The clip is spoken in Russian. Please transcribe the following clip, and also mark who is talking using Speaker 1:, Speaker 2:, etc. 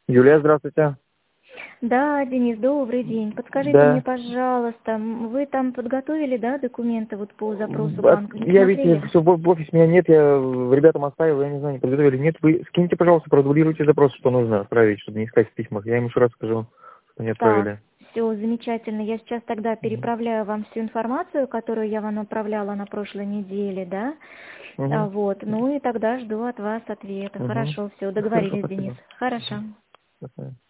Speaker 1: Юлия, здравствуйте.
Speaker 2: Да, Денис, добрый день. Подскажите мне,
Speaker 1: Да.
Speaker 2: пожалуйста, вы там подготовили, да, документы вот по запросу банка? Не
Speaker 1: Я видите,
Speaker 2: посмотрели?
Speaker 1: все, в офисе меня нет, я ребятам оставил, я не знаю, не подготовили. Нет, вы скиньте, пожалуйста, продублируйте запрос, что нужно отправить, чтобы не искать в письмах. Я им еще раз скажу, что не
Speaker 2: Так,
Speaker 1: отправили.
Speaker 2: все, замечательно. Я сейчас тогда переправляю вам всю информацию, которую я вам направляла на прошлой неделе, да?
Speaker 1: Угу.
Speaker 2: Вот, ну и тогда жду от вас ответа.
Speaker 1: Угу.
Speaker 2: Хорошо, все,
Speaker 1: Хорошо,
Speaker 2: договорились, Денис.
Speaker 1: спасибо.
Speaker 2: Хорошо.
Speaker 1: До свидания.